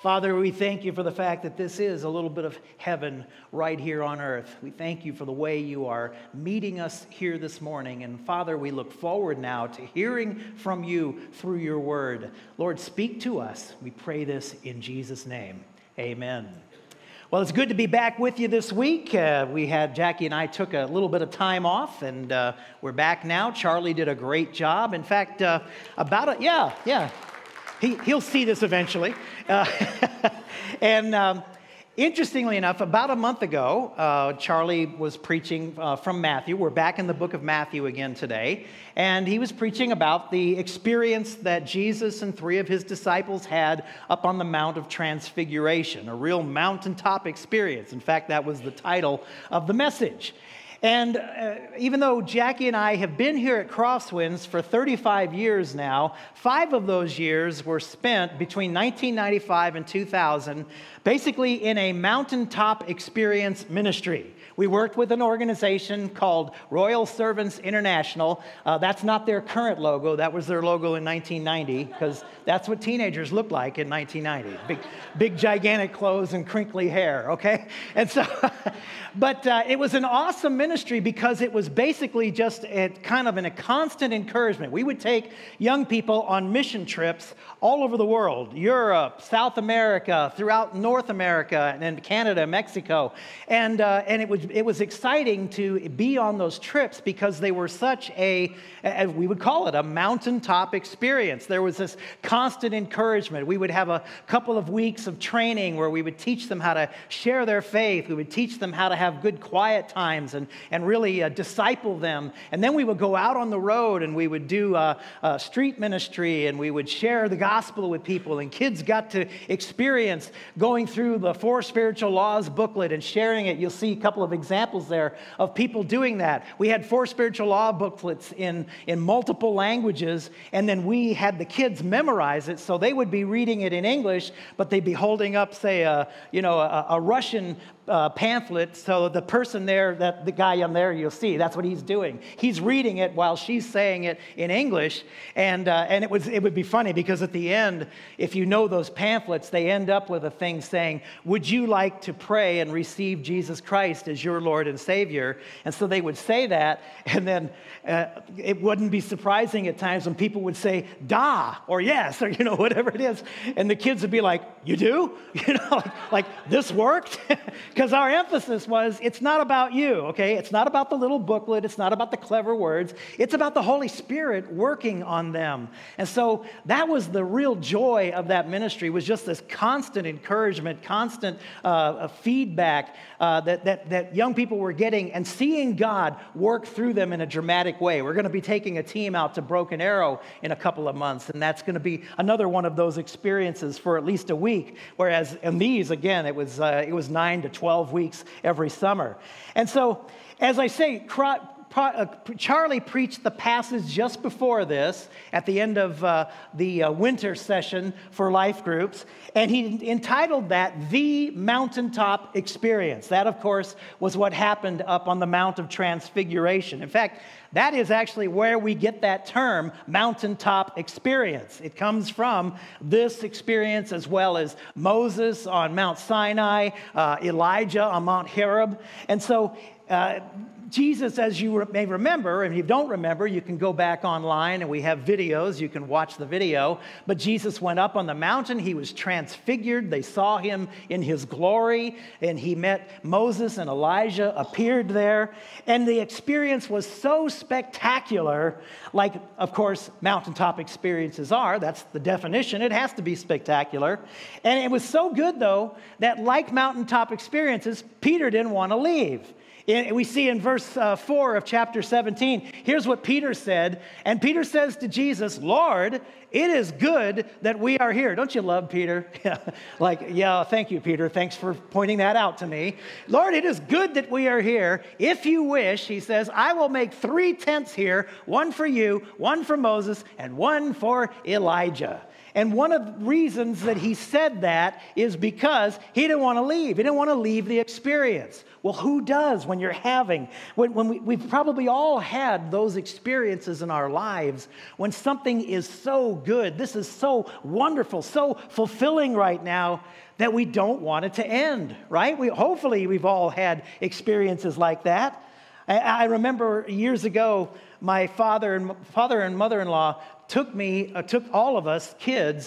Father, we thank you for the fact that this is a little bit of heaven right here on earth. We thank you for the way you are meeting us here this morning. And Father, we look forward now to hearing from you through your word. Lord, speak to us. We pray this in Jesus' name. Amen. Well, it's good to be back with you this week. Jackie and I took a little bit of time off, and we're back now. Charlie did a great job. In fact, He'll see this eventually. Interestingly enough, about a month ago, Charlie was preaching from Matthew. We're back in the book of Matthew again today. And he was preaching about the experience that Jesus and three of his disciples had up on the Mount of Transfiguration, a real mountaintop experience. In fact, that was the title of the message. And even though Jackie and I have been here at Crosswinds for 35 years now, 5 of those years were spent between 1995 and 2000, basically in a mountaintop experience ministry. We worked with an organization called Royal Servants International. That's not their current logo. That was their logo in 1990, because that's what teenagers looked like in 1990. Big gigantic clothes and crinkly hair, okay? And so, but it was an awesome ministry because it was basically just a constant encouragement. We would take young people on mission trips all over the world, Europe, South America, throughout North America, and Canada, Mexico. And it was exciting to be on those trips because they were such we would call it a mountaintop experience. There was this constant encouragement. We would have a couple of weeks of training where we would teach them how to share their faith. We would teach them how to have good quiet times and really disciple them. And then we would go out on the road and we would do street ministry, and we would share the gospel with people. And kids got to experience going through the 4 Spiritual Laws booklet and sharing it. You'll see a couple of examples there of people doing that. We had 4 Spiritual Law booklets in multiple languages, and then we had the kids memorize it, so they would be reading it in English, but they'd be holding up, say, a Russian pamphlet. So the person there, the guy on there, you'll see, that's what he's doing. He's reading it while she's saying it in English, and it would be funny because at the end, if you know those pamphlets, they end up with a thing saying, "Would you like to pray and receive Jesus Christ as your Lord and Savior?" And so they would say that, and then it wouldn't be surprising at times when people would say "da" or "yes" or whatever it is, and the kids would be like, "You do?" like this worked. Because our emphasis was, it's not about you, okay? It's not about the little booklet. It's not about the clever words. It's about the Holy Spirit working on them. And so that was the real joy of that ministry, was just this constant encouragement, constant feedback that young people were getting, and seeing God work through them in a dramatic way. We're going to be taking a team out to Broken Arrow in a couple of months, and that's going to be another one of those experiences for at least a week. Whereas in these, again, it was 9 to 12 weeks every summer. And so, as I say, Charlie preached the passage just before this at the end of the winter session for life groups, and he entitled that "The Mountaintop Experience." That, of course, was what happened up on the Mount of Transfiguration. In fact, that is actually where we get that term, mountaintop experience. It comes from this experience, as well as Moses on Mount Sinai, Elijah on Mount Horeb. And so Jesus, as you may remember, and if you don't remember, you can go back online and we have videos. You can watch the video. But Jesus went up on the mountain. He was transfigured. They saw him in his glory, and he met Moses, and Elijah appeared there. And the experience was so spectacular, like, of course, mountaintop experiences are. That's the definition. It has to be spectacular. And it was so good, though, that like mountaintop experiences, Peter didn't want to leave. We see in verse 4 of chapter 17, here's what Peter said. And Peter says to Jesus, "Lord, it is good that we are here." Don't you love Peter? Thank you, Peter. Thanks for pointing that out to me. "Lord, it is good that we are here. If you wish," he says, "I will make 3 tents here, one for you, one for Moses, and one for Elijah." And one of the reasons that he said that is because he didn't want to leave. He didn't want to leave the experience. Well, who does when you're having, we've probably all had those experiences in our lives when something is so good, this is so wonderful, so fulfilling right now, that we don't want it to end, right? Hopefully we've all had experiences like that. I remember years ago, my father and mother-in-law took all of us kids,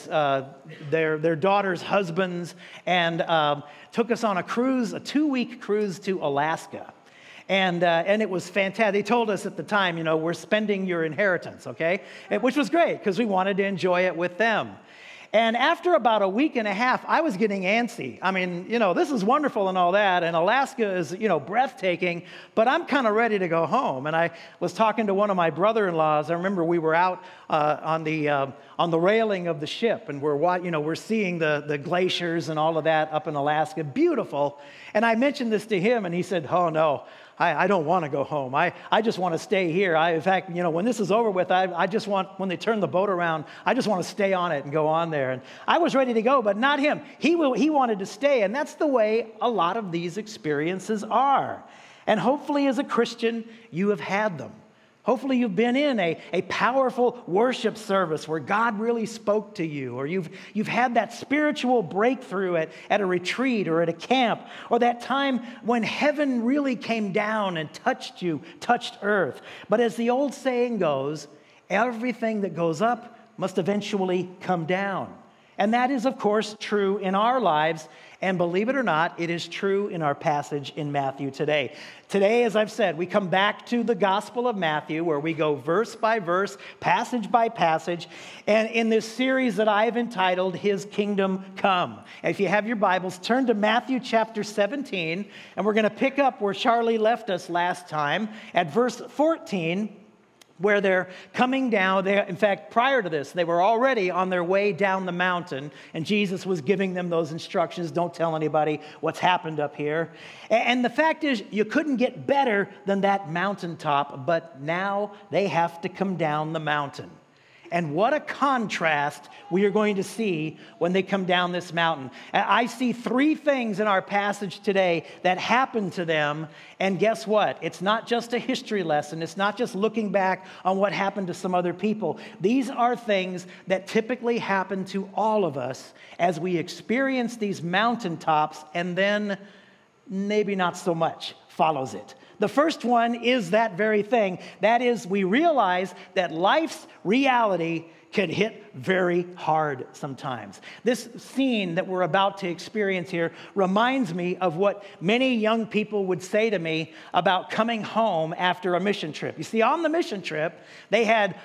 their daughters' husbands, and took us on a cruise, a 2-week cruise to Alaska. And it was fantastic. They told us at the time, we're spending your inheritance, okay? Which was great because we wanted to enjoy it with them. And after about a week and a half, I was getting antsy. I mean, this is wonderful and all that, and Alaska is, breathtaking, but I'm kind of ready to go home. And I was talking to one of my brother-in-laws. I remember we were out on the railing of the ship, and we're seeing the glaciers and all of that up in Alaska. Beautiful. And I mentioned this to him, and he said, "Oh, no. I don't want to go home. I just want to stay here. In fact, when this is over with, I just want, when they turn the boat around, I just want to stay on it and go on there." And I was ready to go, but not him. He wanted to stay, and that's the way a lot of these experiences are. And hopefully as a Christian, you have had them. Hopefully you've been in a powerful worship service where God really spoke to you, or you've had that spiritual breakthrough at a retreat or at a camp, or that time when heaven really came down and touched earth. But as the old saying goes, everything that goes up must eventually come down. And that is, of course, true in our lives. And believe it or not, it is true in our passage in Matthew today. Today, as I've said, we come back to the Gospel of Matthew, where we go verse by verse, passage by passage, and in this series that I have entitled, His Kingdom Come. And if you have your Bibles, turn to Matthew chapter 17, and we're going to pick up where Charlie left us last time at verse 14, where they're coming down. In fact, prior to this, they were already on their way down the mountain, and Jesus was giving them those instructions. Don't tell anybody what's happened up here. And the fact is, you couldn't get better than that mountaintop, but now they have to come down the mountain. And what a contrast we are going to see when they come down this mountain. I see 3 things in our passage today that happen to them. And guess what? It's not just a history lesson. It's not just looking back on what happened to some other people. These are things that typically happen to all of us as we experience these mountaintops, and then maybe not so much follows it. The first one is that very thing. That is, we realize that life's reality can hit very hard sometimes. This scene that we're about to experience here reminds me of what many young people would say to me about coming home after a mission trip. You see, on the mission trip, they had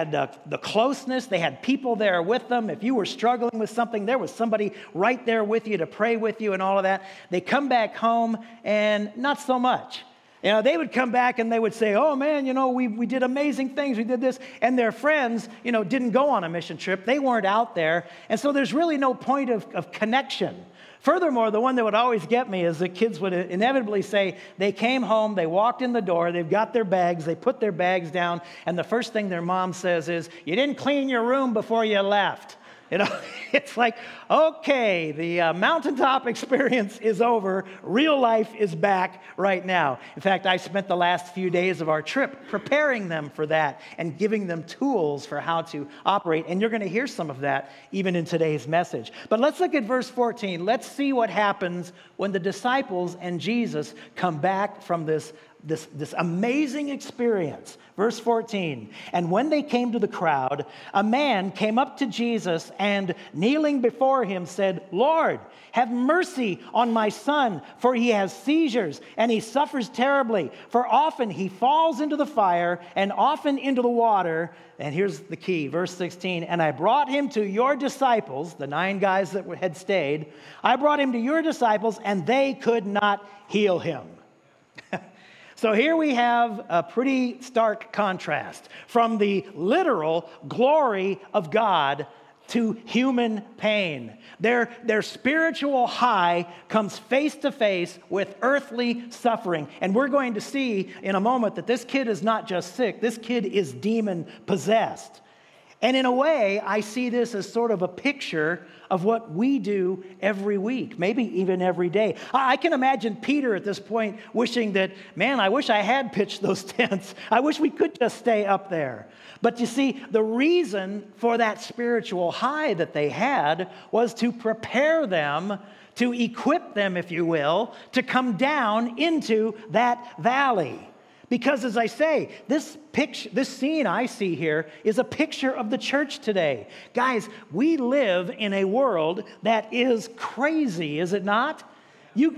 the closeness, they had people there with them. If you were struggling with something, there was somebody right there with you to pray with you and all of that. They come back home and not so much. They would come back and they would say, "Oh man, we did amazing things. We did this." And their friends, didn't go on a mission trip. They weren't out there. And so there's really no point of connection. Furthermore, the one that would always get me is the kids would inevitably say they came home, they walked in the door, they've got their bags, they put their bags down, and the first thing their mom says is, "You didn't clean your room before you left." It's like, okay, the mountaintop experience is over. Real life is back right now. In fact, I spent the last few days of our trip preparing them for that and giving them tools for how to operate. And you're going to hear some of that even in today's message. But let's look at verse 14. Let's see what happens when the disciples and Jesus come back from this amazing experience. Verse 14, "And when they came to the crowd, a man came up to Jesus and, kneeling before him, said, 'Lord, have mercy on my son, for he has seizures, and he suffers terribly. For often he falls into the fire and often into the water.'" And here's the key, verse 16, "And I brought him to your disciples," the 9 guys that had stayed, "I brought him to your disciples, and they could not heal him." So here we have a pretty stark contrast from the literal glory of God to human pain. Their spiritual high comes face to face with earthly suffering. And we're going to see in a moment that this kid is not just sick, this kid is demon possessed. And in a way, I see this as sort of a picture of what we do every week, maybe even every day. I can imagine Peter at this point wishing that, man, I wish I had pitched those tents. I wish we could just stay up there. But you see, the reason for that spiritual high that they had was to prepare them, to equip them, if you will, to come down into that valley. Because as I say, this scene I see here is a picture of the church today. Guys, we live in a world that is crazy, is it not? You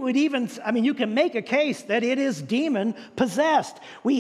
can make a case that it is demon possessed.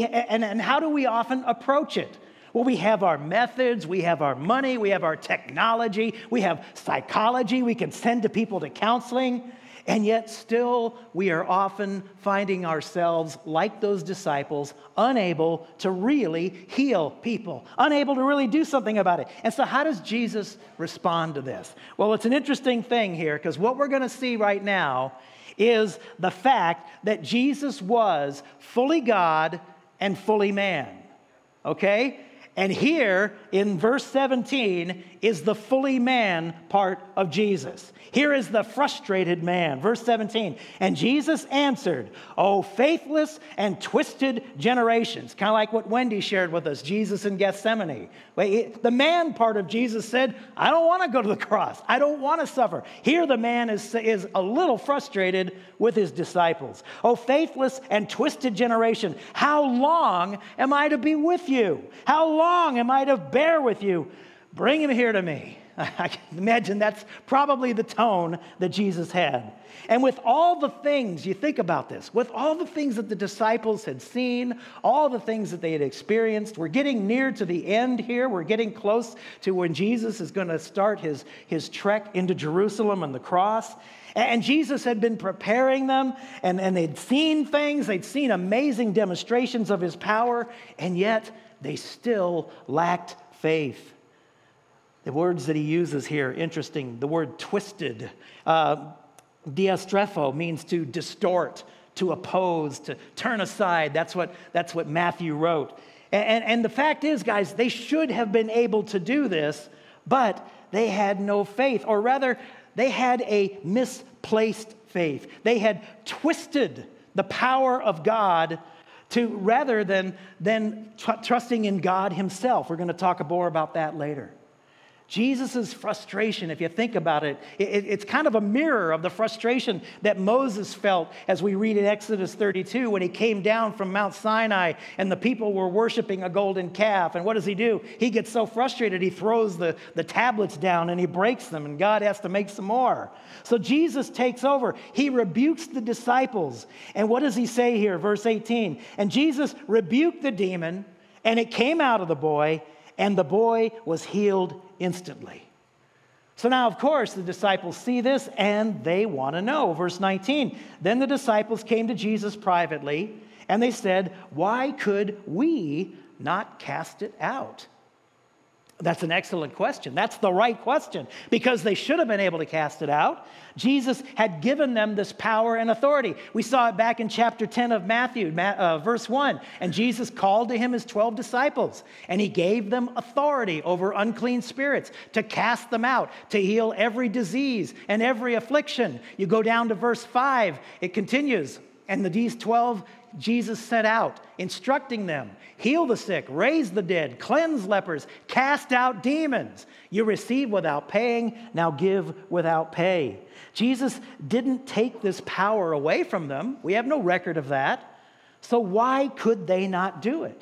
And how do we often approach it? Well, we have our methods, we have our money, we have our technology, we have psychology, we can send to people to counseling. And yet still, we are often finding ourselves, like those disciples, unable to really heal people, unable to really do something about it. And so how does Jesus respond to this? Well, it's an interesting thing here, because what we're going to see right now is the fact that Jesus was fully God and fully man. Okay? And here in verse 17 is the fully man part of Jesus. Here is the frustrated man. Verse 17, and Jesus answered, "O faithless and twisted generations." Kind of like what Wendy shared with us, Jesus in Gethsemane. The man part of Jesus said, I don't want to go to the cross. I don't want to suffer. Here the man is a little frustrated with his disciples. "O faithless and twisted generation, how long am I to be with you? How long am I to bear with you? Bring him here to me." I can imagine that's probably the tone that Jesus had. And with all the things, you think about this, with all the things that the disciples had seen, all the things that they had experienced, we're getting near to the end here. We're getting close to when Jesus is going to start his trek into Jerusalem and the cross. And Jesus had been preparing them, and they'd seen things. They'd seen amazing demonstrations of his power, and yet they still lacked faith. The words that he uses here, interesting. The word twisted, diastrepho, means to distort, to oppose, to turn aside. That's what Matthew wrote. And the fact is, guys, they should have been able to do this, but they had no faith. Or rather, they had a misplaced faith. They had twisted the power of God to rather than trusting in God himself. We're going to talk more about that later. Jesus' frustration, if you think about it, it's kind of a mirror of the frustration that Moses felt as we read in Exodus 32 when he came down from Mount Sinai and the people were worshiping a golden calf. And what does he do? He gets so frustrated, he throws the tablets down and he breaks them, and God has to make some more. So Jesus takes over. He rebukes the disciples. And what does he say here? Verse 18, and Jesus rebuked the demon, and it came out of the boy, and the boy was healed instantly. So now, of course, the disciples see this and they want to know. Verse 19, then the disciples came to Jesus privately and they said, "Why could we not cast it out?" That's an excellent question. That's the right question, because they should have been able to cast it out. Jesus had given them this power and authority. We saw it back in chapter 10 of Matthew, verse 1. And Jesus called to him his 12 disciples, and he gave them authority over unclean spirits to cast them out, to heal every disease and every affliction. You go down to verse 5, it continues. And these 12 Jesus sent out, instructing them, heal the sick, raise the dead, cleanse lepers, cast out demons. You receive without paying, now give without pay. Jesus didn't take this power away from them. We have no record of that. So why could they not do it?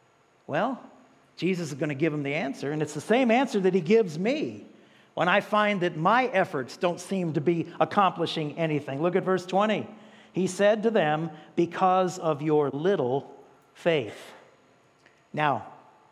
Well, Jesus is going to give them the answer, and it's the same answer that he gives me when I find that my efforts don't seem to be accomplishing anything. Look at verse 20. He said to them, because of your little faith. Now,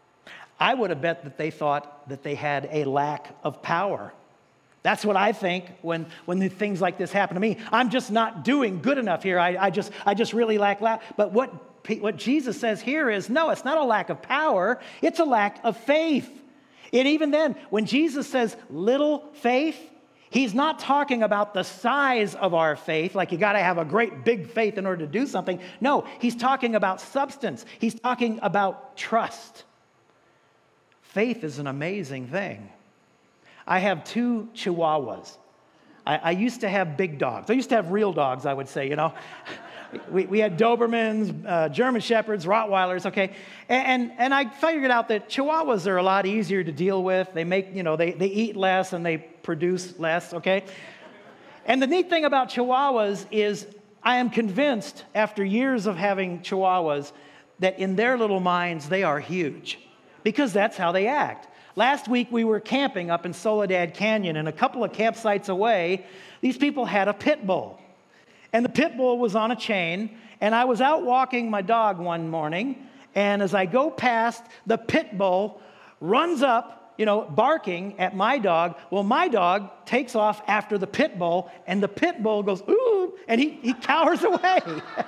I would have bet that they thought that they had a lack of power. That's what I think when things like this happen to me. I'm just not doing good enough here. I just really lack. But what Jesus says here is, no, it's not a lack of power. It's a lack of faith. And even then, when Jesus says little faith, he's not talking about the size of our faith, like you got to have a great big faith in order to do something. No, he's talking about substance. He's talking about trust. faith is an amazing thing. I have 2 Chihuahuas. I used to have big dogs. I used to have real dogs, I would say, you know. We had Dobermans, German Shepherds, Rottweilers, okay? And I figured out that Chihuahuas are a lot easier to deal with. They make, you know, they eat less and they produce less, okay? And the neat thing about Chihuahuas is I am convinced after years of having Chihuahuas that in their little minds they are huge because that's how they act. Last week we were camping up in Soledad Canyon, and a couple of campsites away, these people had a pit bull. And the pit bull was on a chain, and I was out walking my dog one morning, and as I go past, the pit bull runs up, you know, barking at my dog. Well, my dog takes off after the pit bull, and the pit bull goes, ooh, and he cowers away.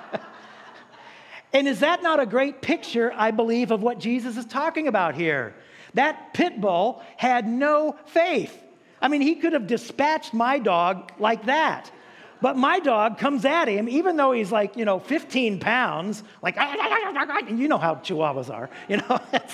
And is that not a great picture, I believe, of what Jesus is talking about here? That pit bull had no faith. I mean, he could have dispatched my dog like that. But my dog comes at him, even though he's like, you know, 15 pounds, like, and you know how Chihuahuas are, you know.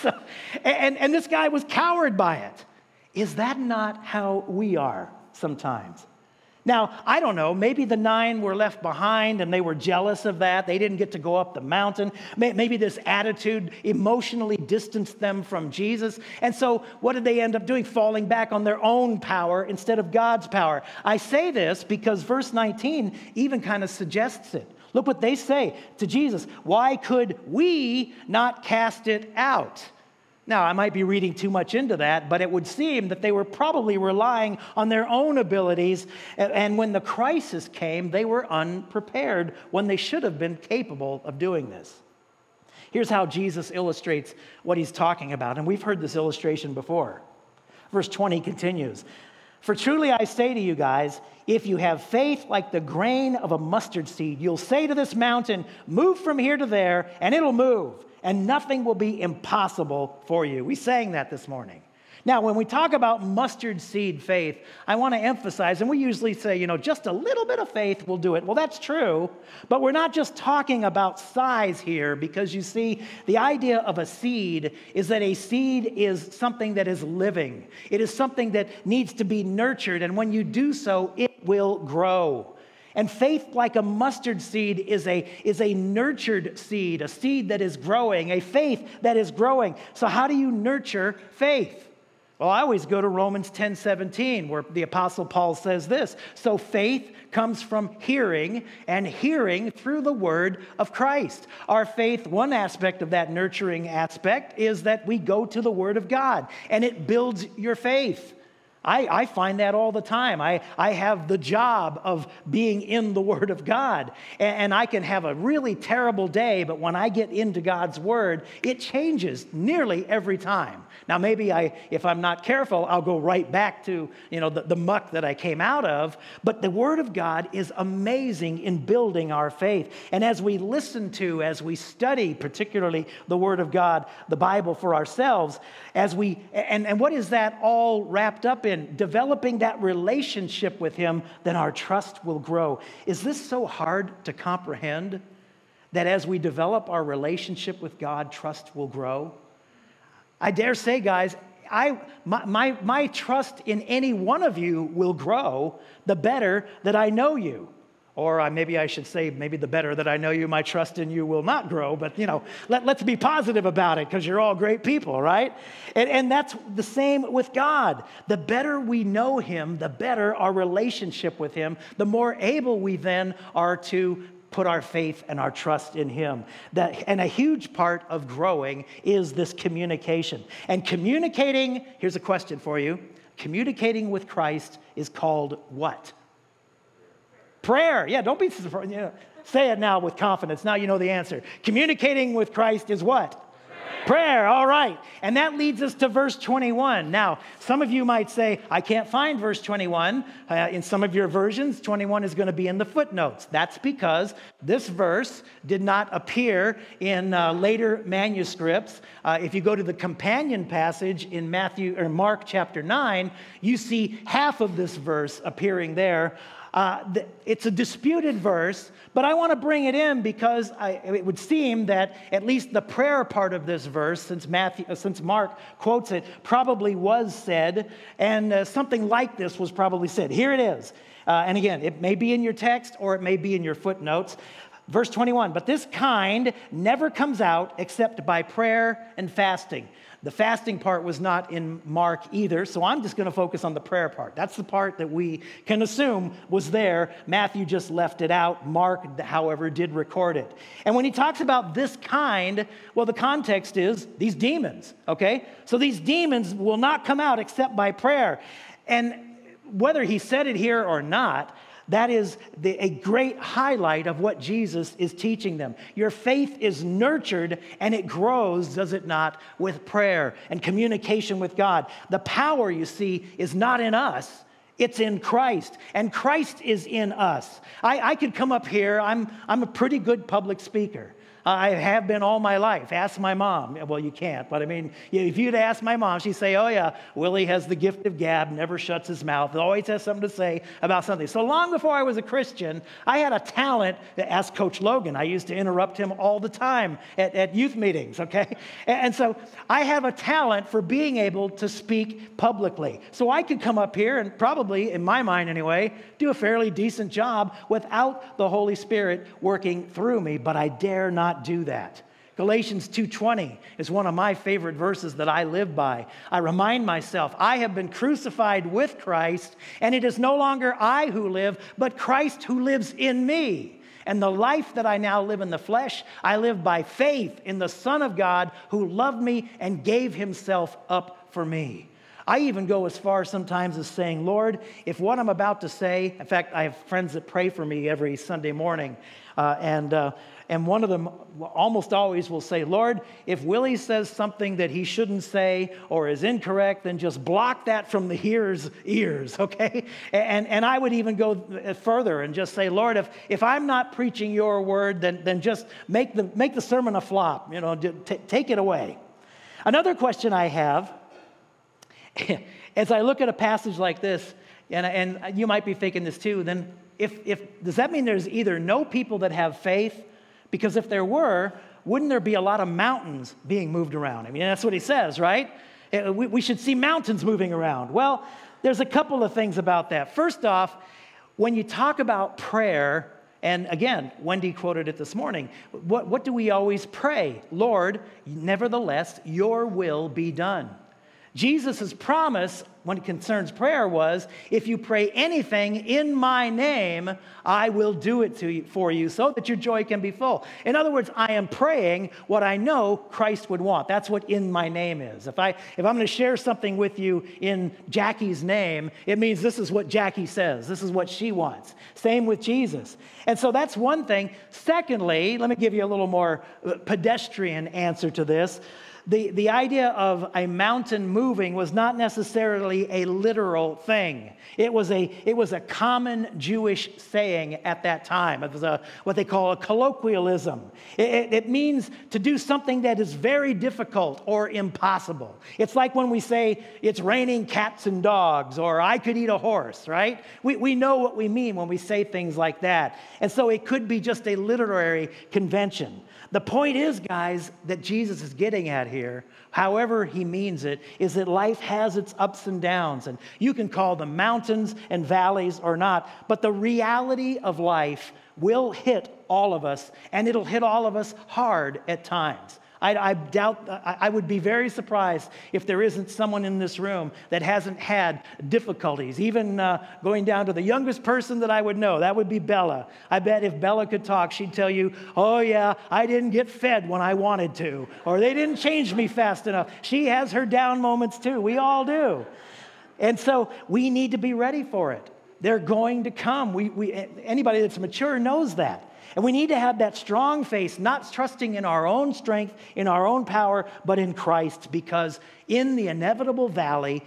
and this guy was cowed by it. Is that not how we are sometimes? Now, I don't know, maybe the 9 were left behind and they were jealous of that. They didn't get to go up the mountain. Maybe this attitude emotionally distanced them from Jesus. And so what did they end up doing? Falling back on their own power instead of God's power. I say this because verse 19 even kind of suggests it. Look what they say to Jesus. Why could we not cast it out? Now, I might be reading too much into that, but it would seem that they were probably relying on their own abilities, and when the crisis came, they were unprepared when they should have been capable of doing this. Here's how Jesus illustrates what he's talking about, and we've heard this illustration before. Verse 20 continues, "For truly I say to you guys, if you have faith like the grain of a mustard seed, you'll say to this mountain, move from here to there, and it'll move. And nothing will be impossible for you." We sang that this morning. Now, when we talk about mustard seed faith, I want to emphasize, and we usually say, you know, just a little bit of faith will do it. Well, that's true, but we're not just talking about size here, because you see, the idea of a seed is that a seed is something that is living. It is something that needs to be nurtured, and when you do so, it will grow. And faith like a mustard seed is a nurtured seed, a seed that is growing, a faith that is growing. So how do you nurture faith? Well, I always go to Romans 10:17, where the Apostle Paul says this. So faith comes from hearing, and hearing through the word of Christ. Our faith, one aspect of that nurturing aspect, is that we go to the word of God, and it builds your faith. I find that all the time. I have the job of being in the Word of God. And I can have a really terrible day, but when I get into God's Word, it changes nearly every time. Now, maybe if I'm not careful, I'll go right back to, you know, the muck that I came out of. But the Word of God is amazing in building our faith. And as we listen to, as we study, particularly the Word of God, the Bible for ourselves, and what is that all wrapped up in? Developing that relationship with Him, then our trust will grow. Is this so hard to comprehend? That as we develop our relationship with God, trust will grow? I dare say, guys, my trust in any one of you will grow the better that I know you. Or maybe I should say, maybe the better that I know you, my trust in you will not grow. But, you know, let's be positive about it, because you're all great people, right? And that's the same with God. The better we know Him, the better our relationship with Him, the more able we then are to put our faith and our trust in Him. And a huge part of growing is this communication. And communicating, here's a question for you. Communicating with Christ is called what? Prayer. Yeah, don't be surprised. You know, say it now with confidence. Now you know the answer. Communicating with Christ is what? Prayer. All right. And that leads us to verse 21. Now, some of you might say, I can't find verse 21. In some of your versions, 21 is going to be in the footnotes. That's because this verse did not appear in later manuscripts. If you go to the companion passage in Mark chapter 9, you see half of this verse appearing there. It's a disputed verse, but I want to bring it in because it would seem that at least the prayer part of this verse, since Mark quotes it, probably was said, and something like this was probably said. Here it is. And again, it may be in your text or it may be in your footnotes. Verse 21, but this kind never comes out except by prayer and fasting. The fasting part was not in Mark either, so I'm just going to focus on the prayer part. That's the part that we can assume was there. Matthew just left it out. Mark, however, did record it. And when he talks about this kind, well, the context is these demons, okay? So these demons will not come out except by prayer. And whether he said it here or not, that is a great highlight of what Jesus is teaching them. Your faith is nurtured and it grows, does it not, with prayer and communication with God. The power, you see, is not in us. It's in Christ, and Christ is in us. I could come up here. I'm a pretty good public speaker. I have been all my life. Ask my mom. Well, you can't, but I mean, if you'd ask my mom, she'd say, oh yeah, Willie has the gift of gab, never shuts his mouth, always has something to say about something. So long before I was a Christian, I had a talent to ask Coach Logan. I used to interrupt him all the time at youth meetings, okay? And so I have a talent for being able to speak publicly. So I could come up here and probably, in my mind anyway, do a fairly decent job without the Holy Spirit working through me, but I dare not do that. Galatians 2:20 is one of my favorite verses that I live by. I remind myself, I have been crucified with Christ, and it is no longer I who live, but Christ who lives in me. And the life that I now live in the flesh, I live by faith in the Son of God who loved me and gave himself up for me. I even go as far sometimes as saying, Lord, if what I'm about to say, in fact, I have friends that pray for me every Sunday morning, and one of them almost always will say, Lord, if Willie says something that he shouldn't say or is incorrect, then just block that from the hearer's ears, okay? And I would even go further and just say, Lord, if I'm not preaching your word, then just make the sermon a flop, take it away. Another question I have, as I look at a passage like this, and you might be thinking this too, then does that mean there's either no people that have faith? Because if there were, wouldn't there be a lot of mountains being moved around? I mean, that's what he says, right? We should see mountains moving around. Well, there's a couple of things about that. First off, when you talk about prayer, and again, Wendy quoted it this morning, what do we always pray? Lord, nevertheless, your will be done. Jesus' promise when it concerns prayer was, if you pray anything in my name, I will do it for you so that your joy can be full. In other words, I am praying what I know Christ would want. That's what in my name is. If I'm going to share something with you in Jackie's name, it means this is what Jackie says. This is what she wants. Same with Jesus. And so that's one thing. Secondly, let me give you a little more pedestrian answer to this. The idea of a mountain moving was not necessarily a literal thing. It was a common Jewish saying at that time. It was what they call a colloquialism. It means to do something that is very difficult or impossible. It's like when we say it's raining cats and dogs, or I could eat a horse, right? We know what we mean when we say things like that. And so it could be just a literary convention. The point is, guys, that Jesus is getting at here, however he means it, is that life has its ups and downs. And you can call them mountains and valleys or not, but the reality of life will hit all of us, and it'll hit all of us hard at times. I doubt, I would be very surprised if there isn't someone in this room that hasn't had difficulties. Even going down to the youngest person that I would know, that would be Bella. I bet if Bella could talk, she'd tell you, oh yeah, I didn't get fed when I wanted to, or they didn't change me fast enough. She has her down moments too. We all do. And so we need to be ready for it. They're going to come. Anybody that's mature knows that. And we need to have that strong faith, not trusting in our own strength, in our own power, but in Christ, because in the inevitable valley,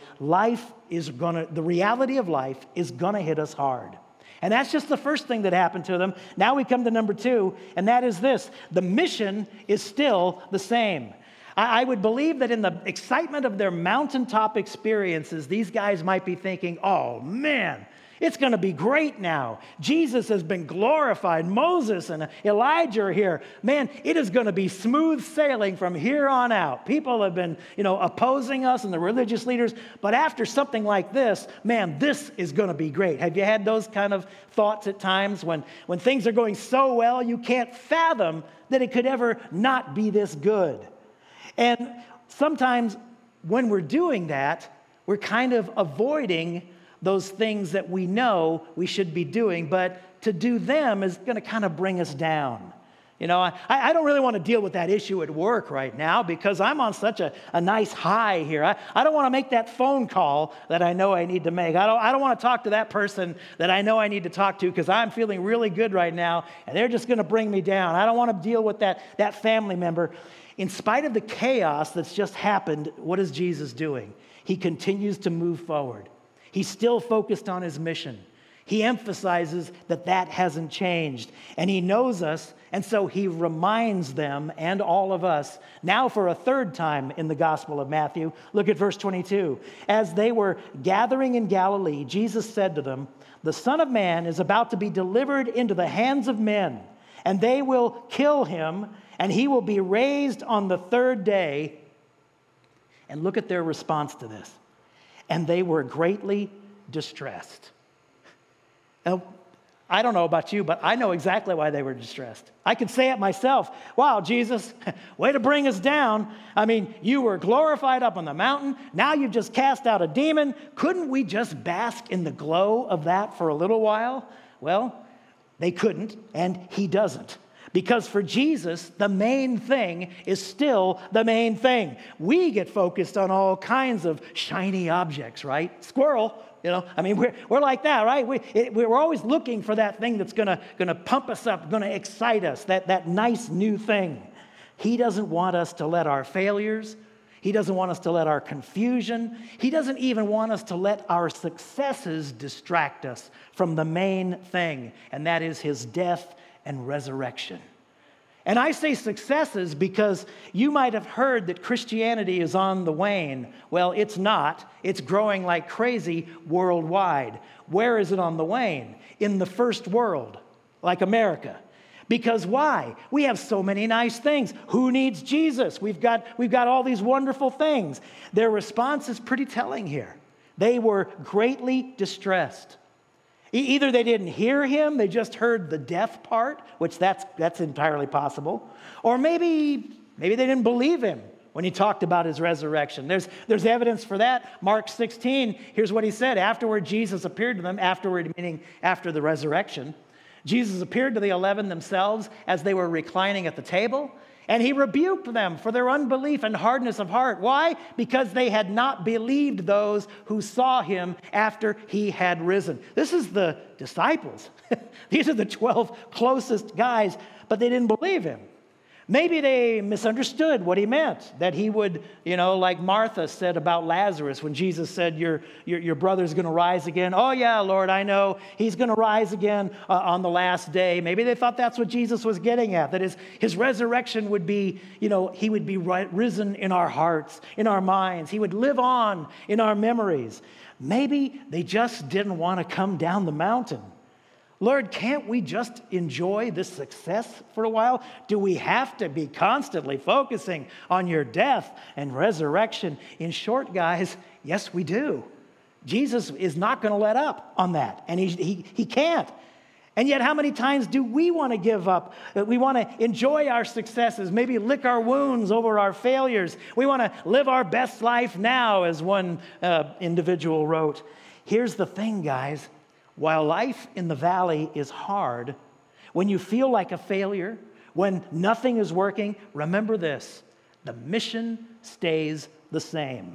the reality of life is going to hit us hard. And that's just the first thing that happened to them. Now we come to number 2, and that is this. The mission is still the same. I would believe that in the excitement of their mountaintop experiences, these guys might be thinking, oh man, It's going to be great now. Jesus has been glorified. Moses and Elijah are here. Man, it is going to be smooth sailing from here on out. People have been, opposing us and the religious leaders. But after something like this, man, this is going to be great. Have you had those kind of thoughts at times when things are going so well, you can't fathom that it could ever not be this good? And sometimes when we're doing that, we're kind of avoiding those things that we know we should be doing, but to do them is going to kind of bring us down. I don't really want to deal with that issue at work right now because I'm on such a nice high here. I don't want to make that phone call that I know I need to make. I don't want to talk to that person that I know I need to talk to because I'm feeling really good right now, and they're just going to bring me down. I don't want to deal with that family member. In spite of the chaos that's just happened, what is Jesus doing? He continues to move forward. He's still focused on his mission. He emphasizes that hasn't changed. And he knows us, and so he reminds them and all of us, now for a third time in the Gospel of Matthew. Look at verse 22. As they were gathering in Galilee, Jesus said to them, "The Son of Man is about to be delivered into the hands of men, and they will kill him, and he will be raised on the third day." And look at their response to this. And they were greatly distressed. Now, I don't know about you, but I know exactly why they were distressed. I could say it myself. Wow, Jesus, way to bring us down. I mean, you were glorified up on the mountain. Now you've just cast out a demon. Couldn't we just bask in the glow of that for a little while? Well, they couldn't, and he doesn't. Because for Jesus, the main thing is still the main thing. We get focused on all kinds of shiny objects, right? Squirrel, we're like that, right? We're always looking for that thing that's gonna pump us up, gonna excite us, that nice new thing. He doesn't want us to let our failures, he doesn't want us to let our confusion, he doesn't even want us to let our successes distract us from the main thing, and that is his death and resurrection. And I say successes because you might have heard that Christianity is on the wane. Well, it's not. It's growing like crazy worldwide. Where is it on the wane? In the first world, like America. Because why? We have so many nice things. Who needs Jesus? We've got all these wonderful things. Their response is pretty telling here. They were greatly distressed. Either they didn't hear him, they just heard the death part, which that's entirely possible. Or maybe they didn't believe him when he talked about his resurrection. There's evidence for that. Mark 16, here's what he said. Afterward, Jesus appeared to them, afterward meaning after the resurrection. Jesus appeared to the 11 themselves as they were reclining at the table, and he rebuked them for their unbelief and hardness of heart. Why? Because they had not believed those who saw him after he had risen. This is the disciples. These are the 12 closest guys, but they didn't believe him. Maybe they misunderstood what he meant, that he would, like Martha said about Lazarus when Jesus said, your brother's going to rise again. Oh, yeah, Lord, I know. He's going to rise again on the last day. Maybe they thought that's what Jesus was getting at, that his resurrection would be, he would be risen in our hearts, in our minds. He would live on in our memories. Maybe they just didn't want to come down the mountain. Lord, can't we just enjoy this success for a while? Do we have to be constantly focusing on your death and resurrection? In short, guys, yes, we do. Jesus is not going to let up on that, and he can't. And yet, how many times do we want to give up? We want to enjoy our successes, maybe lick our wounds over our failures. We want to live our best life now, as one individual wrote. Here's the thing, guys. While life in the valley is hard, when you feel like a failure, when nothing is working, remember this: the mission stays the same.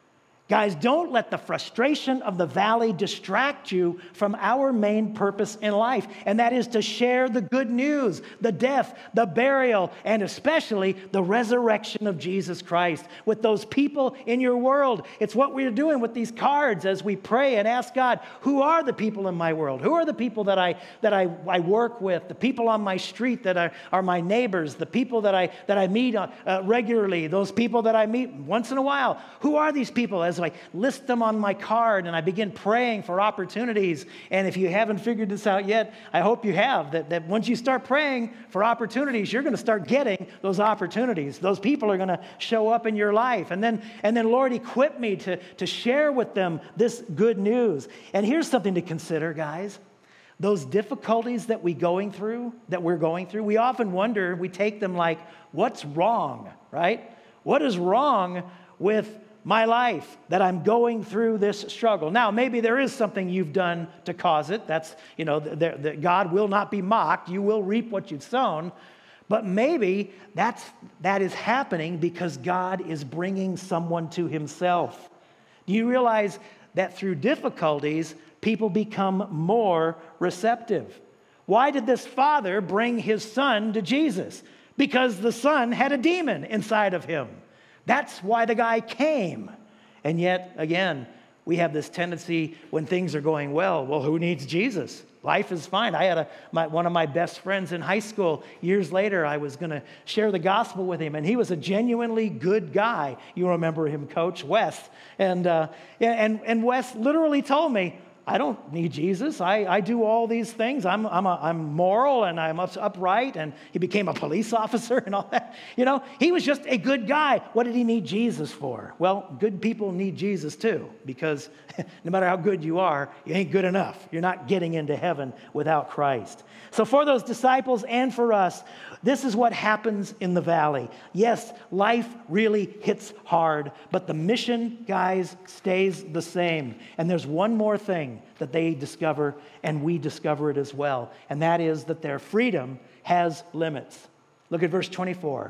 Guys, don't let the frustration of the valley distract you from our main purpose in life, and that is to share the good news, the death, the burial, and especially the resurrection of Jesus Christ with those people in your world. It's what we're doing with these cards as we pray and ask God, who are the people in my world? Who are the people that I work with, the people on my street that are my neighbors, the people that I meet regularly, those people that I meet once in a while? Who are these people? As So I list them on my card, and I begin praying for opportunities. And if you haven't figured this out yet, I hope you have, that once you start praying for opportunities, you're going to start getting those opportunities. Those people are going to show up in your life. And then Lord, equip me to share with them this good news. And here's something to consider, guys. Those difficulties that we're going through, we often wonder, we take them like, what's wrong, right? What is wrong with my life that I'm going through this struggle? Now, maybe there is something you've done to cause it. That's, God will not be mocked. You will reap what you've sown. But maybe that is happening because God is bringing someone to himself. Do you realize that through difficulties, people become more receptive? Why did this father bring his son to Jesus? Because the son had a demon inside of him. That's why the guy came. And yet, again, we have this tendency when things are going well, who needs Jesus? Life is fine. I had one of my best friends in high school. Years later, I was going to share the gospel with him, and he was a genuinely good guy. You remember him, Coach Wes. And Wes literally told me, I don't need Jesus. I do all these things. I'm moral and I'm upright. And he became a police officer and all that. He was just a good guy. What did he need Jesus for? Well, good people need Jesus too, because no matter how good you are, you ain't good enough. You're not getting into heaven without Christ. So for those disciples and for us, this is what happens in the valley. Yes, life really hits hard, but the mission, guys, stays the same. And there's one more thing that they discover, and we discover it as well, and that is that their freedom has limits. Look at verse 24.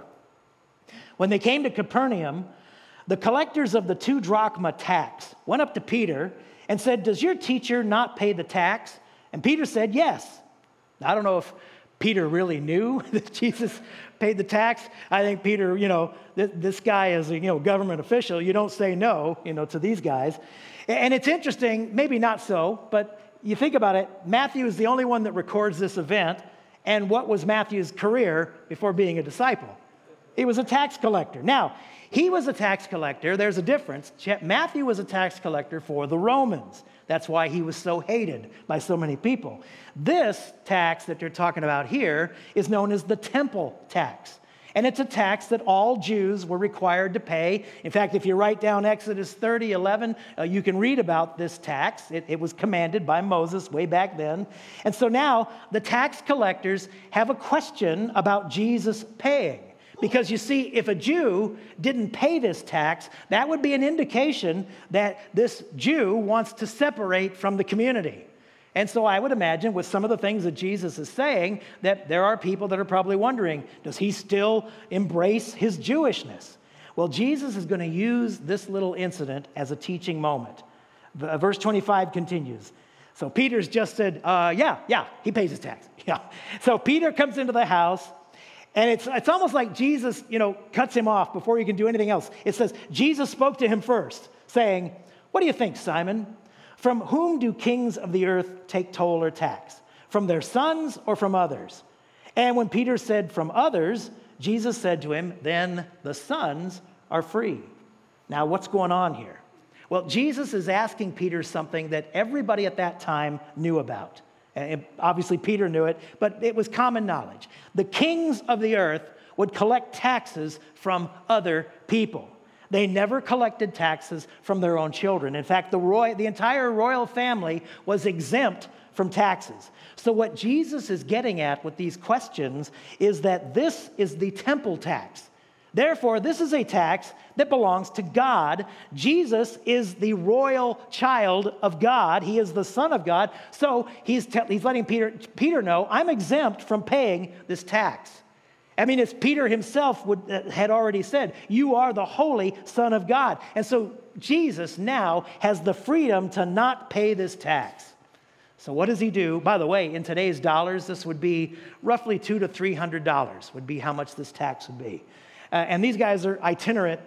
When they came to Capernaum, the collectors of the 2 drachma tax went up to Peter and said, "Does your teacher not pay the tax?" And Peter said, "Yes." Now, I don't know if Peter really knew that Jesus paid the tax. I think Peter, this guy is a government official. You don't say no, to these guys. And it's interesting, maybe not so, but you think about it, Matthew is the only one that records this event. And what was Matthew's career before being a disciple? He was a tax collector. Now, he was a tax collector. There's a difference. Matthew was a tax collector for the Romans. That's why he was so hated by so many people. This tax that they're talking about here is known as the temple tax. And it's a tax that all Jews were required to pay. In fact, if you write down Exodus 30:11, you can read about this tax. It was commanded by Moses way back then. And so now the tax collectors have a question about Jesus paying. Because you see, if a Jew didn't pay this tax, that would be an indication that this Jew wants to separate from the community. And so I would imagine with some of the things that Jesus is saying, that there are people that are probably wondering, does he still embrace his Jewishness? Well, Jesus is going to use this little incident as a teaching moment. Verse 25 continues. So Peter's just said, yeah, he pays his tax. Yeah. So Peter comes into the house. And it's almost like Jesus, cuts him off before he can do anything else. It says, Jesus spoke to him first, saying, "What do you think, Simon? From whom do kings of the earth take toll or tax? From their sons or from others?" And when Peter said, "From others," Jesus said to him, "Then the sons are free." Now, what's going on here? Well, Jesus is asking Peter something that everybody at that time knew about. And obviously, Peter knew it, but it was common knowledge. The kings of the earth would collect taxes from other people. They never collected taxes from their own children. In fact, the entire royal family was exempt from taxes. So what Jesus is getting at with these questions is that this is the temple tax. Therefore, this is a tax that belongs to God. Jesus is the royal child of God. He is the Son of God. So he's letting Peter know, I'm exempt from paying this tax. I mean, as Peter himself had already said, you are the holy Son of God. And so Jesus now has the freedom to not pay this tax. So what does he do? By the way, in today's dollars, this would be roughly $200 to $300 would be how much this tax would be. And these guys are itinerant,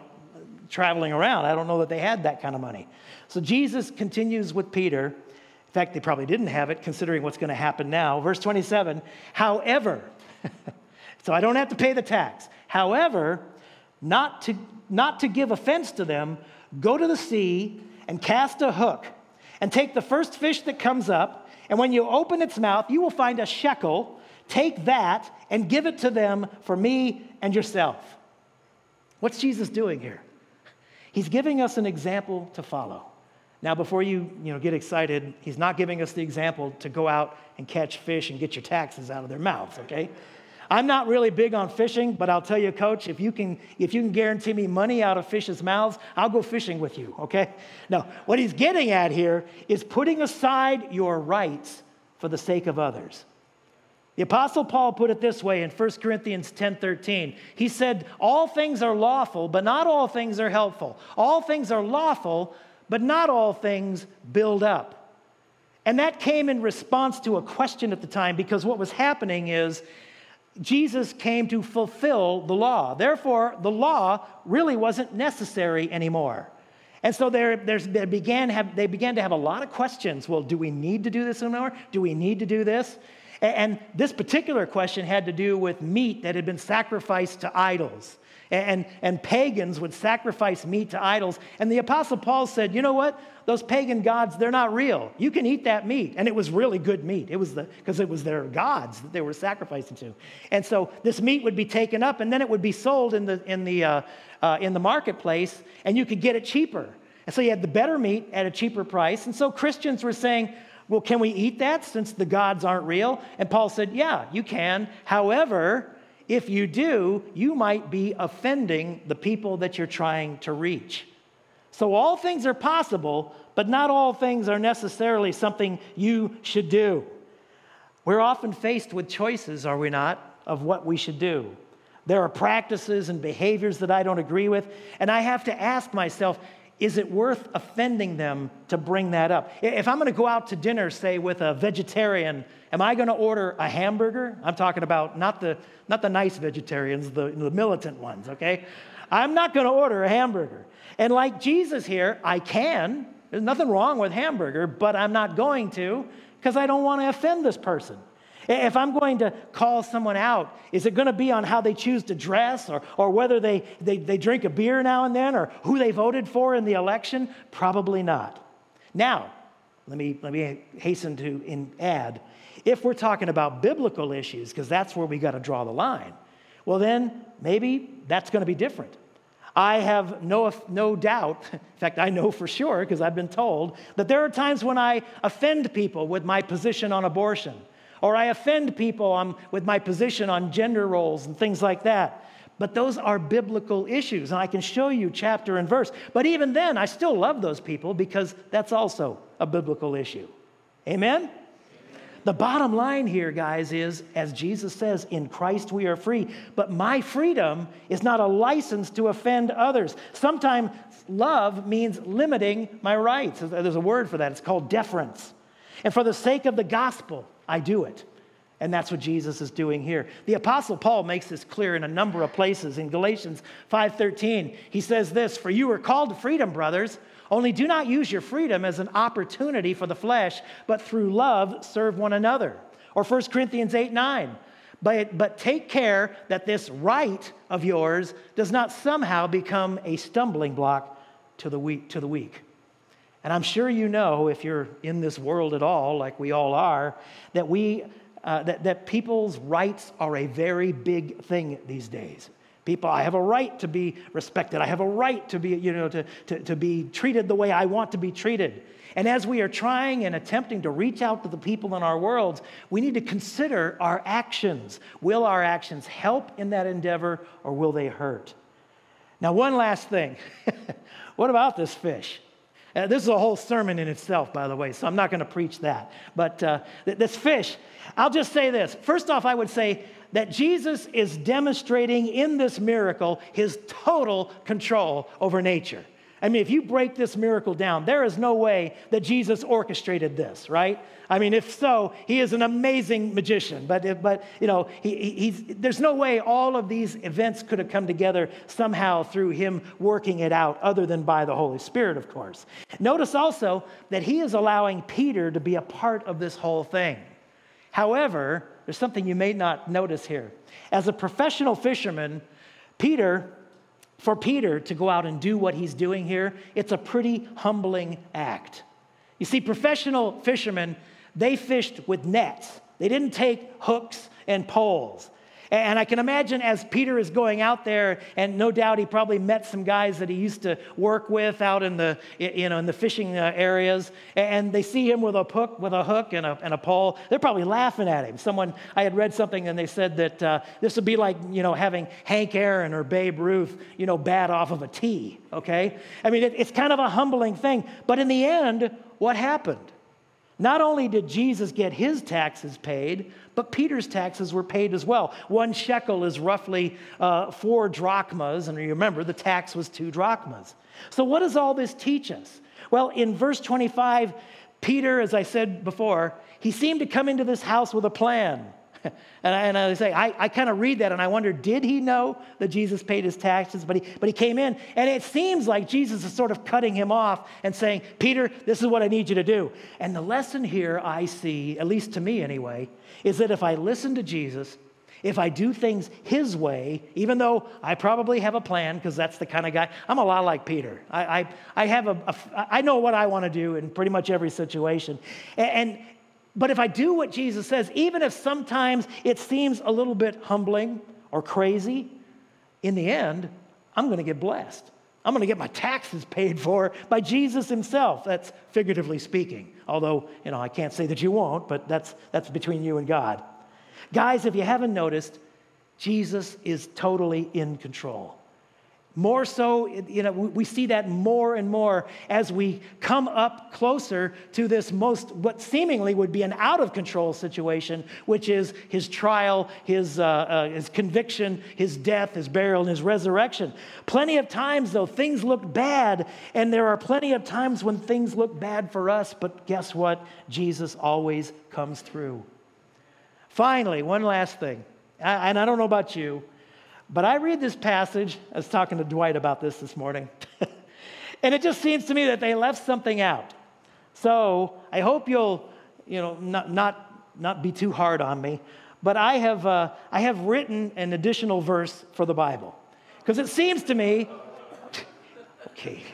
traveling around. I don't know that they had that kind of money. So Jesus continues with Peter. In fact, they probably didn't have it, considering what's going to happen now. Verse 27, however, so I don't have to pay the tax. However, not to give offense to them, go to the sea and cast a hook and take the first fish that comes up, and when you open its mouth, you will find a shekel. Take that and give it to them for me and yourself. What's Jesus doing here? He's giving us an example to follow. Now, before you get excited, he's not giving us the example to go out and catch fish and get your taxes out of their mouths, okay? I'm not really big on fishing, but I'll tell you, Coach, if you can guarantee me money out of fish's mouths, I'll go fishing with you, okay? No, what he's getting at here is putting aside your rights for the sake of others. The Apostle Paul put it this way in 1 Corinthians 10:13. He said, all things are lawful, but not all things are helpful. All things are lawful, but not all things build up. And that came in response to a question at the time, because what was happening is Jesus came to fulfill the law. Therefore, the law really wasn't necessary anymore. And so they began to have a lot of questions. Well, do we need to do this anymore? Do we need to do this? And this particular question had to do with meat that had been sacrificed to idols. And pagans would sacrifice meat to idols. And the Apostle Paul said, you know what? Those pagan gods, they're not real. You can eat that meat. And it was really good meat. Because it was their gods that they were sacrificing to. And so this meat would be taken up, and then it would be sold in the marketplace, and you could get it cheaper. And so you had the better meat at a cheaper price. And so Christians were saying, well, can we eat that since the gods aren't real? And Paul said, yeah, you can. However, if you do, you might be offending the people that you're trying to reach. So all things are possible, but not all things are necessarily something you should do. We're often faced with choices, are we not, of what we should do. There are practices and behaviors that I don't agree with, and I have to ask myself, is it worth offending them to bring that up? If I'm going to go out to dinner, say, with a vegetarian, am I going to order a hamburger? I'm talking about not the nice vegetarians, the militant ones, okay? I'm not going to order a hamburger. And like Jesus here, I can. There's nothing wrong with hamburger, but I'm not going to because I don't want to offend this person. If I'm going to call someone out, is it going to be on how they choose to dress or whether they drink a beer now and then or who they voted for in the election? Probably not. Now, let me hasten to add, if we're talking about biblical issues, because that's where we got to draw the line, well then maybe that's going to be different. I have no doubt, in fact, I know for sure because I've been told that there are times when I offend people with my position on abortion. Or I offend people with my position on gender roles and things like that. But those are biblical issues, and I can show you chapter and verse. But even then, I still love those people because that's also a biblical issue. Amen? The bottom line here, guys, is, as Jesus says, in Christ we are free. But my freedom is not a license to offend others. Sometimes love means limiting my rights. There's a word for that. It's called deference. And for the sake of the gospel, I do it. And that's what Jesus is doing here. The Apostle Paul makes this clear in a number of places. In Galatians 5:13, he says this, "For you are called to freedom, brothers, only do not use your freedom as an opportunity for the flesh, but through love serve one another." Or 1 Corinthians 8:9, but take care that this right of yours does not somehow become a stumbling block to the weak. And I'm sure you know, if you're in this world at all, like we all are, that that people's rights are a very big thing these days. People, I have a right to be respected. I have a right to be, to be treated the way I want to be treated. And as we are trying and attempting to reach out to the people in our worlds, we need to consider our actions. Will our actions help in that endeavor, or will they hurt? Now, one last thing. What about this fish? This is a whole sermon in itself, by the way, so I'm not going to preach that. But this fish, I'll just say this. First off, I would say that Jesus is demonstrating in this miracle his total control over nature. I mean, if you break this miracle down, there is no way that Jesus orchestrated this, right? I mean, if so, he is an amazing magician. But there's no way all of these events could have come together somehow through him working it out, other than by the Holy Spirit, of course. Notice also that he is allowing Peter to be a part of this whole thing. However, there's something you may not notice here. As a professional fisherman, Peter for Peter to go out and do what he's doing here, it's a pretty humbling act. You see, professional fishermen, they fished with nets. They didn't take hooks and poles. And I can imagine as Peter is going out there, and no doubt he probably met some guys that he used to work with out in the, in the fishing areas, and they see him with a hook and a pole. They're probably laughing at him. I had read something, and they said that this would be like, having Hank Aaron or Babe Ruth, bat off of a tee, okay? I mean, it's kind of a humbling thing. But in the end, what happened? Not only did Jesus get his taxes paid, but Peter's taxes were paid as well. 1 shekel is roughly 4 drachmas, and you remember the tax was 2 drachmas. So what does all this teach us? Well, in verse 25, Peter, as I said before, he seemed to come into this house with a plan. And I say, I kind of read that and I wonder, did he know that Jesus paid his taxes? But he came in, and it seems like Jesus is sort of cutting him off and saying, Peter, this is what I need you to do. And the lesson here I see, at least to me anyway, is that if I listen to Jesus, if I do things his way, even though I probably have a plan, because that's the kind of guy, I'm a lot like Peter. I know what I want to do in pretty much every situation. But if I do what Jesus says, even if sometimes it seems a little bit humbling or crazy, in the end, I'm going to get blessed. I'm going to get my taxes paid for by Jesus himself. That's figuratively speaking. Although, I can't say that you won't, but that's between you and God. Guys, if you haven't noticed, Jesus is totally in control. More so, we see that more and more as we come up closer to this what seemingly would be an out-of-control situation, which is his trial, his conviction, his death, his burial, and his resurrection. Plenty of times, though, things look bad, and there are plenty of times when things look bad for us, but guess what? Jesus always comes through. Finally, one last thing, and I don't know about you, but I read this passage. I was talking to Dwight about this morning. And it just seems to me that they left something out. So I hope you'll, not be too hard on me. But I have written an additional verse for the Bible. Because it seems to me, okay.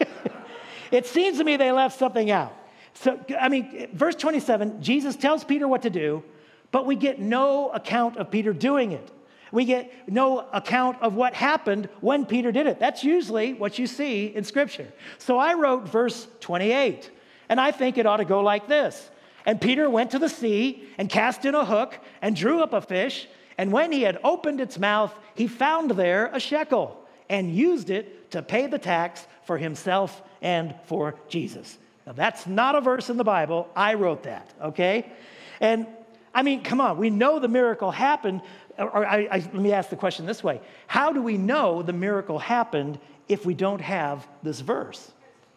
It seems to me they left something out. So, verse 27, Jesus tells Peter what to do, but we get no account of Peter doing it. We get no account of what happened when Peter did it. That's usually what you see in Scripture. So I wrote verse 28, and I think it ought to go like this. And Peter went to the sea and cast in a hook and drew up a fish, and when he had opened its mouth, he found there a shekel and used it to pay the tax for himself and for Jesus. Now, that's not a verse in the Bible. I wrote that, okay? And, come on. We know the miracle happened. Let me ask the question this way. How do we know the miracle happened if we don't have this verse?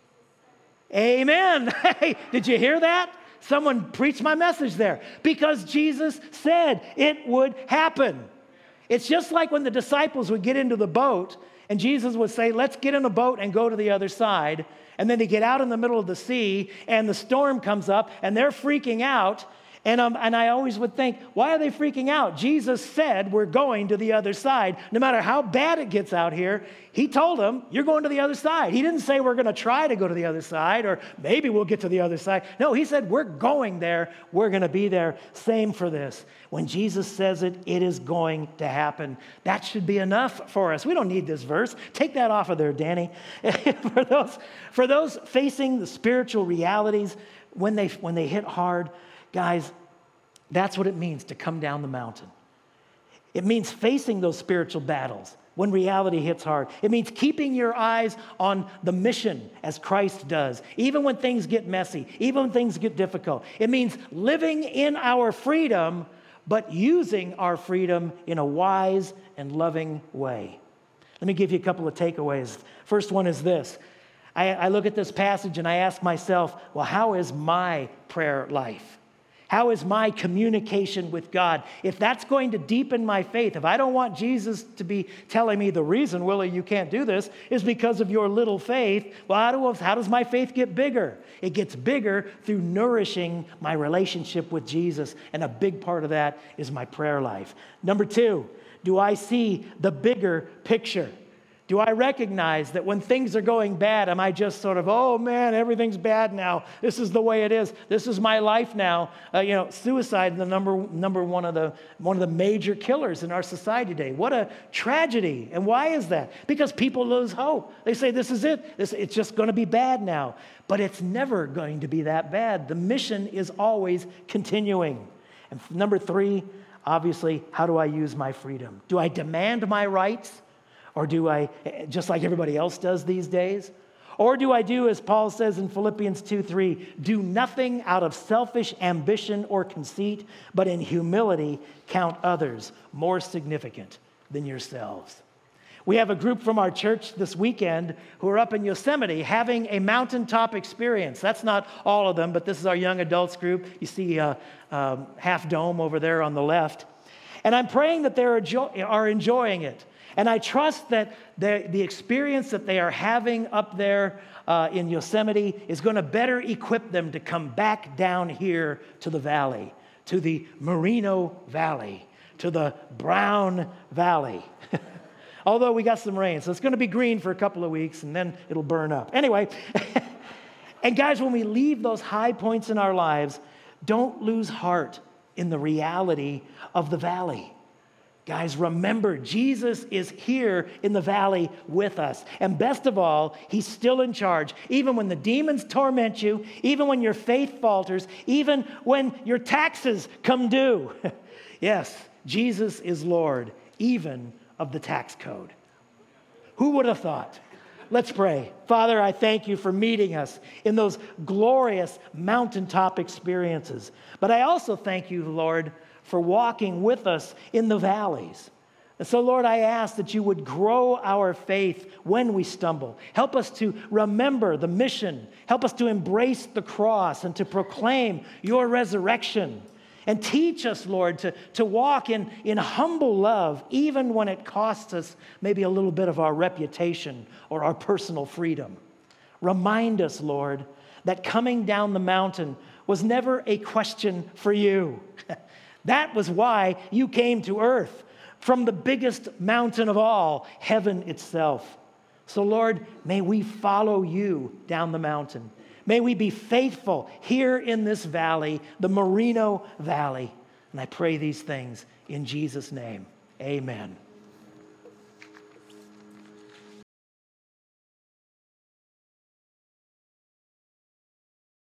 Amen. Hey, did you hear that? Someone preached my message there. Because Jesus said it would happen. It's just like when the disciples would get into the boat and Jesus would say, let's get in a boat and go to the other side. And then they get out in the middle of the sea and the storm comes up and they're freaking out. And I always would think, why are they freaking out? Jesus said we're going to the other side. No matter how bad it gets out here, he told them, you're going to the other side. He didn't say we're going to try to go to the other side or maybe we'll get to the other side. No, he said we're going there. We're going to be there. Same for this. When Jesus says it, it is going to happen. That should be enough for us. We don't need this verse. Take that off of there, Danny. For those facing the spiritual realities, when they hit hard, guys, that's what it means to come down the mountain. It means facing those spiritual battles when reality hits hard. It means keeping your eyes on the mission as Christ does, even when things get messy, even when things get difficult. It means living in our freedom, but using our freedom in a wise and loving way. Let me give you a couple of takeaways. First one is this. I look at this passage and I ask myself, well, how is my prayer life? How is my communication with God? If that's going to deepen my faith, if I don't want Jesus to be telling me the reason, Willie, you can't do this, is because of your little faith, well, how does my faith get bigger? It gets bigger through nourishing my relationship with Jesus, and a big part of that is my prayer life. Number two, do I see the bigger picture? Do I recognize that when things are going bad, am I just sort of, oh man, everything's bad now. This is the way it is. This is my life now. Suicide is the number one of the major killers in our society today. What a tragedy. And why is that? Because people lose hope. They say, this is it. It's just going to be bad now. But it's never going to be that bad. The mission is always continuing. And number 3, obviously, how do I use my freedom? Do I demand my rights? Or do I, just like everybody else does these days? Or do I do, as Paul says in Philippians 2:3, do nothing out of selfish ambition or conceit, but in humility count others more significant than yourselves? We have a group from our church this weekend who are up in Yosemite having a mountaintop experience. That's not all of them, but this is our young adults group. You see Half Dome over there on the left. And I'm praying that they are enjoying it. And I trust that the experience that they are having up there in Yosemite is going to better equip them to come back down here to the valley, to the Merino Valley, to the Brown Valley. Although we got some rain, so it's going to be green for a couple of weeks, and then it'll burn up. Anyway, and guys, when we leave those high points in our lives, don't lose heart in the reality of the valley. Guys, remember, Jesus is here in the valley with us. And best of all, he's still in charge. Even when the demons torment you, even when your faith falters, even when your taxes come due. Yes, Jesus is Lord, even of the tax code. Who would have thought? Let's pray. Father, I thank you for meeting us in those glorious mountaintop experiences. But I also thank you, Lord, for walking with us in the valleys. And so, Lord, I ask that you would grow our faith when we stumble. Help us to remember the mission. Help us to embrace the cross and to proclaim your resurrection. And teach us, Lord, to walk in humble love, even when it costs us maybe a little bit of our reputation or our personal freedom. Remind us, Lord, that coming down the mountain was never a question for you. That was why you came to earth, from the biggest mountain of all, heaven itself. So, Lord, may we follow you down the mountain. May we be faithful here in this valley, the Merino Valley. And I pray these things in Jesus' name. Amen.